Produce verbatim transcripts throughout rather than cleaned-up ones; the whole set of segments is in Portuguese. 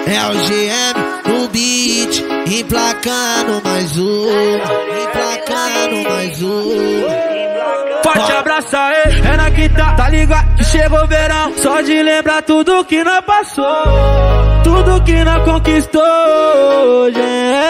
É o G M no beat, emplacando mais um, emplacando mais um. Forte abraço aí, é na quinta, tá ligado que chegou o verão. Só de lembrar tudo que nós passou, tudo que nós conquistou, G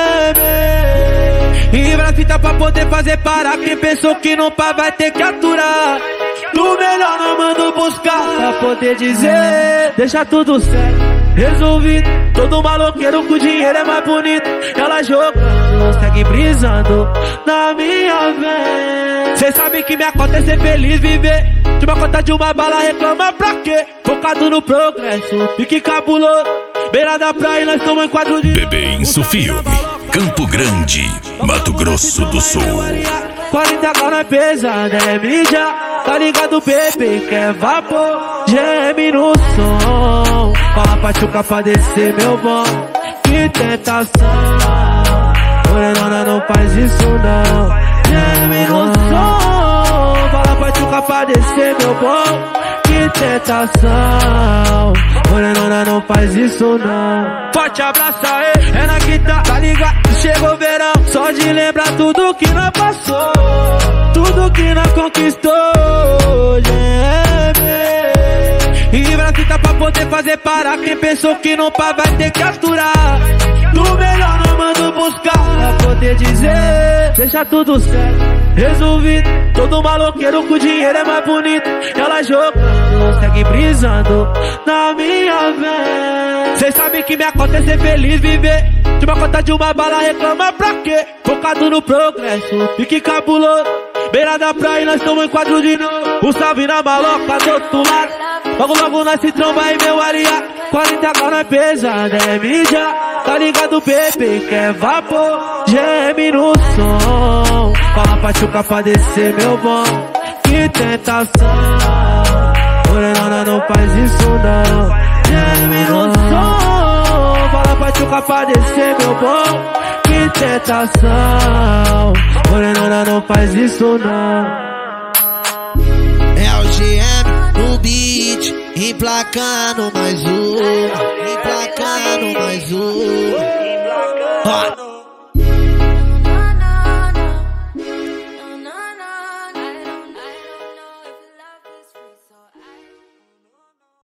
M. E pra fita pra poder fazer parar, quem pensou que não pá vai ter que aturar. Do melhor não mando buscar, pra poder dizer, deixa tudo certo, resolvido. Todo maloqueiro com dinheiro é mais bonito. Ela jogando, segue brisando na minha vez. Cê sabe que minha conta é ser feliz, viver de uma conta de uma bala, reclama pra quê? Focado no progresso, pique cabuloso, beira da praia, nós estamos em quadro de Bebê Inso Filme, Campo Grande, Mato Grosso do Sul. quarenta graus é pesado, é mídia, tá ligado, bebê, quer vapor, G M no som. Fala pra tchuca pra descer, meu bom, que tentação. Morenona não faz isso não, G M no som. Fala pra tchuca pra descer, meu bom, que tentação. Morenona não faz isso não. Forte abraço aí, é na quinta, tá ligado? Chegou o verão, só de lembrar tudo que nós passou, tudo que nós conquistou, G M. E pra fita pra poder fazer parar, quem pensou que não pá vai ter que aturar. Do melhor não mando buscar, pra poder dizer, deixa tudo certo, resolvido. Todo maloqueiro com dinheiro é mais bonito. Ela jogando, segue brisando na minha vez. Cê sabe que minha conta é ser feliz, viver de uma conta de uma bala, reclama pra quê? Focado no progresso, pique cabuloso, beira da praia, nós estamos em quadro de novo. Um salve na maloca do outro lado, logo logo nós se tromba aí, meu aliado. quarenta graus é pesado, é mídia, tá ligado, bebê, quer vapor, G M no som. Fala pra tchuca pra descer, meu bom, que tentação. Morenona não faz isso não, G M no som. Fala pra tchuca pra descer, meu bom, que tentação. Morenona não faz isso não. É o G M no beat, emplacando mais um, emplacando mais um. Ó.